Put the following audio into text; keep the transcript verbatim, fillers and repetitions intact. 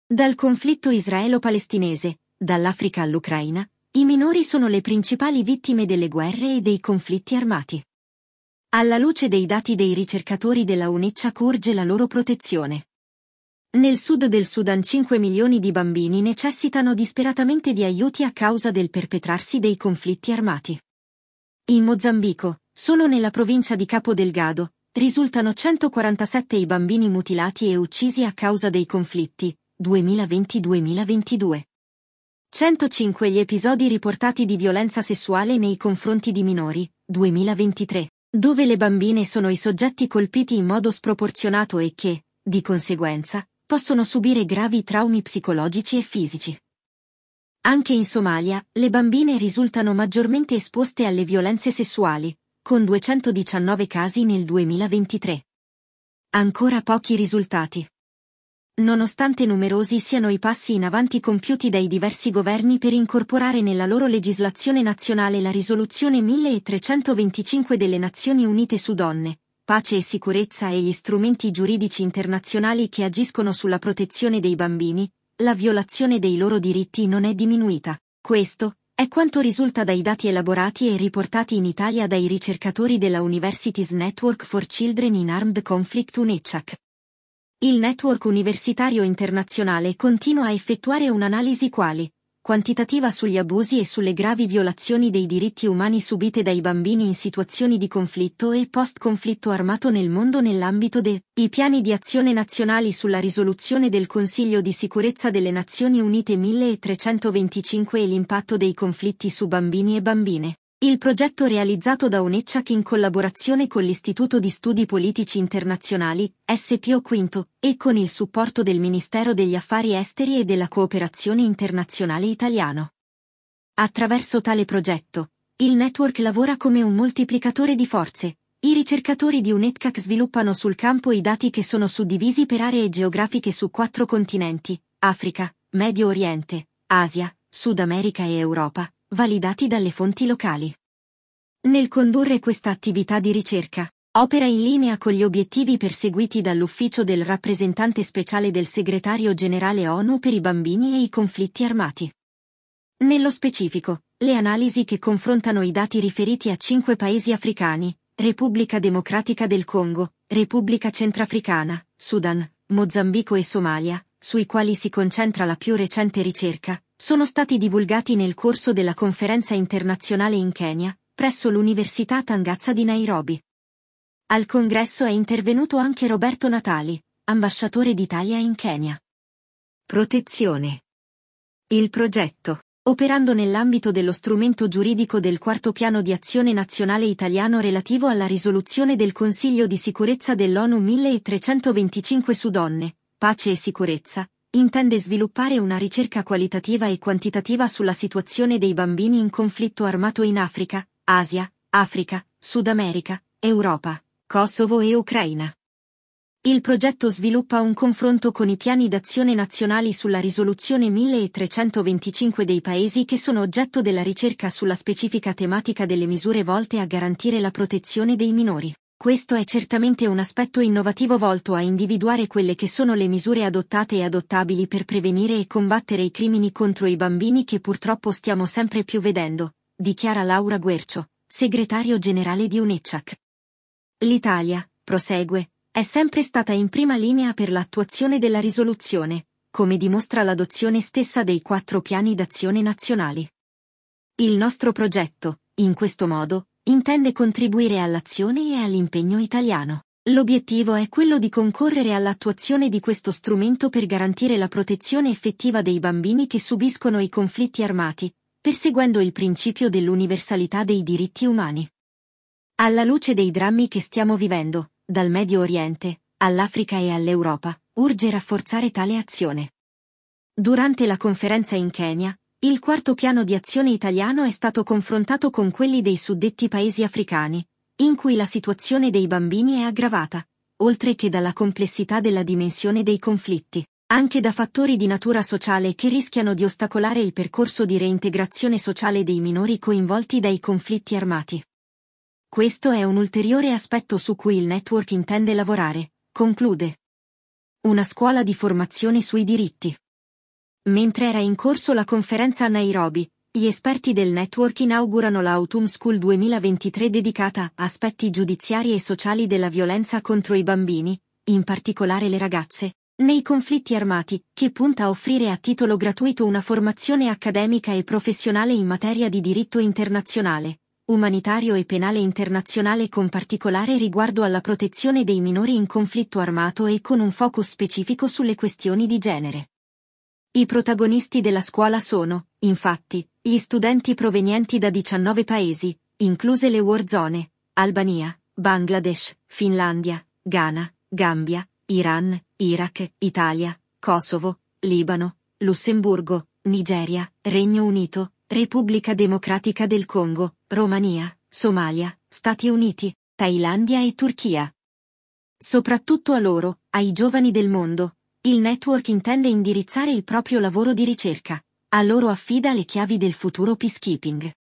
Dal conflitto israelo-palestinese, dall'Africa all'Ucraina, i minori sono le principali vittime delle guerre e dei conflitti armati. Alla luce dei dati dei ricercatori della UNICEF urge la loro protezione. Nel sud del Sudan cinque milioni di bambini necessitano disperatamente di aiuti a causa del perpetrarsi dei conflitti armati. In Mozambico, solo nella provincia di Cabo Delgado, risultano centoquarantasette i bambini mutilati e uccisi a causa dei conflitti, duemilaventi duemilaventidue. centocinque gli episodi riportati di violenza sessuale nei confronti di minori, duemilaventitré, dove le bambine sono i soggetti colpiti in modo sproporzionato e che, di conseguenza, possono subire gravi traumi psicologici e fisici. Anche in Somalia, le bambine risultano maggiormente esposte alle violenze sessuali, con duecentodiciannove casi nel duemilaventitré. Ancora pochi risultati. Nonostante numerosi siano i passi in avanti compiuti dai diversi governi per incorporare nella loro legislazione nazionale la risoluzione milletrecentoventicinque delle Nazioni Unite su donne, pace e sicurezza e gli strumenti giuridici internazionali che agiscono sulla protezione dei bambini, la violazione dei loro diritti non è diminuita. Questo è quanto risulta dai dati elaborati e riportati in Italia dai ricercatori della Universities Network for Children in Armed Conflict UNICEF. Il network universitario internazionale continua a effettuare un'analisi quali quantitativa sugli abusi e sulle gravi violazioni dei diritti umani subite dai bambini in situazioni di conflitto e post-conflitto armato nel mondo nell'ambito dei piani di azione nazionali sulla risoluzione del Consiglio di sicurezza delle Nazioni Unite milletrecentoventicinque e l'impatto dei conflitti su bambini e bambine. Il progetto realizzato da UNICEF in collaborazione con l'Istituto di Studi Politici Internazionali, S P O Quinto, e con il supporto del Ministero degli Affari Esteri e della Cooperazione Internazionale italiano. Attraverso tale progetto, il network lavora come un moltiplicatore di forze. I ricercatori di UNICEF sviluppano sul campo i dati che sono suddivisi per aree geografiche su quattro continenti, Africa, Medio Oriente, Asia, Sud America e Europa, validati dalle fonti locali. Nel condurre questa attività di ricerca, opera in linea con gli obiettivi perseguiti dall'Ufficio del rappresentante speciale del Segretario Generale ONU per i bambini e i conflitti armati. Nello specifico, le analisi che confrontano i dati riferiti a cinque paesi africani, Repubblica Democratica del Congo, Repubblica Centrafricana, Sudan, Mozambico e Somalia, sui quali si concentra la più recente ricerca, sono stati divulgati nel corso della conferenza internazionale in Kenya, presso l'Università Tangazza di Nairobi. Al congresso è intervenuto anche Roberto Natali, ambasciatore d'Italia in Kenya. Protezione. Il progetto, operando nell'ambito dello strumento giuridico del quarto piano di azione nazionale italiano relativo alla risoluzione del Consiglio di sicurezza dell'ONU milletrecentoventicinque su donne, pace e sicurezza, intende sviluppare una ricerca qualitativa e quantitativa sulla situazione dei bambini in conflitto armato in Africa, Asia, Africa, Sud America, Europa, Kosovo e Ucraina. Il progetto sviluppa un confronto con i piani d'azione nazionali sulla risoluzione milletrecentoventicinque dei paesi che sono oggetto della ricerca sulla specifica tematica delle misure volte a garantire la protezione dei minori. Questo è certamente un aspetto innovativo volto a individuare quelle che sono le misure adottate e adottabili per prevenire e combattere i crimini contro i bambini che purtroppo stiamo sempre più vedendo, dichiara Laura Guercio, segretario generale di UNICEF. L'Italia, prosegue, è sempre stata in prima linea per l'attuazione della risoluzione, come dimostra l'adozione stessa dei quattro piani d'azione nazionali. Il nostro progetto, in questo modo, intende contribuire all'azione e all'impegno italiano. L'obiettivo è quello di concorrere all'attuazione di questo strumento per garantire la protezione effettiva dei bambini che subiscono i conflitti armati, perseguendo il principio dell'universalità dei diritti umani. Alla luce dei drammi che stiamo vivendo, dal Medio Oriente, all'Africa e all'Europa, urge rafforzare tale azione. Durante la conferenza in Kenya, il quarto piano di azione italiano è stato confrontato con quelli dei suddetti paesi africani, in cui la situazione dei bambini è aggravata, oltre che dalla complessità della dimensione dei conflitti, anche da fattori di natura sociale che rischiano di ostacolare il percorso di reintegrazione sociale dei minori coinvolti dai conflitti armati. Questo è un ulteriore aspetto su cui il network intende lavorare, conclude. Una scuola di formazione sui diritti. Mentre era in corso la conferenza a Nairobi, gli esperti del network inaugurano la Autumn School duemilaventitré dedicata a aspetti giudiziari e sociali della violenza contro i bambini, in particolare le ragazze, nei conflitti armati, che punta a offrire a titolo gratuito una formazione accademica e professionale in materia di diritto internazionale, umanitario e penale internazionale con particolare riguardo alla protezione dei minori in conflitto armato e con un focus specifico sulle questioni di genere. I protagonisti della scuola sono, infatti, gli studenti provenienti da diciannove paesi, incluse le war zone, Albania, Bangladesh, Finlandia, Ghana, Gambia, Iran, Iraq, Italia, Kosovo, Libano, Lussemburgo, Nigeria, Regno Unito, Repubblica Democratica del Congo, Romania, Somalia, Stati Uniti, Thailandia e Turchia. Soprattutto a loro, ai giovani del mondo, il network intende indirizzare il proprio lavoro di ricerca. A loro affida le chiavi del futuro peacekeeping.